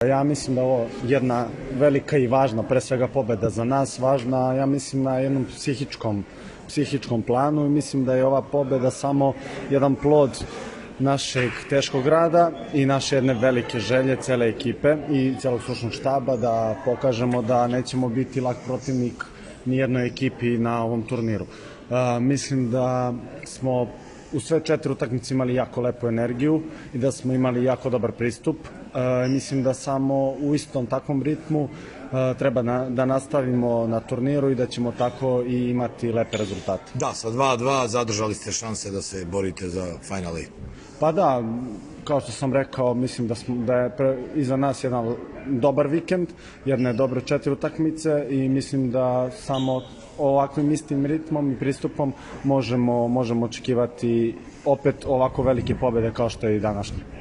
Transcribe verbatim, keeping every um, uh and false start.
Ja mislim da je ovo jedna velika i važna, pre svega pobeda za nas, važna, ja mislim, na jednom psihičkom, psihičkom planu i mislim da je ova pobeda samo jedan plod našeg teškog rada i naše jedne velike želje cele ekipe i celog stručnog štaba da pokažemo da nećemo biti lak protivnik ni jednoj ekipi na ovom turniru. Uh, mislim da smo u sve četiri utakmice imali jako lepu energiju i da smo imali jako dobar pristup. Uh, mislim da samo u istom takvom ritmu uh, treba na, da nastavimo na turniru i da ćemo tako i imati lepe rezultate. Da, sa dva dva zadržali ste šanse da se borite za Final Eight. Pa da, kao što sam rekao, mislim da, smo, da je pre, iza nas jedan dobar vikend, jedne dobre četiri utakmice i mislim da samo ovakvim istim ritmom i pristupom možemo, možemo očekivati opet ovako velike pobede kao što je i današnje.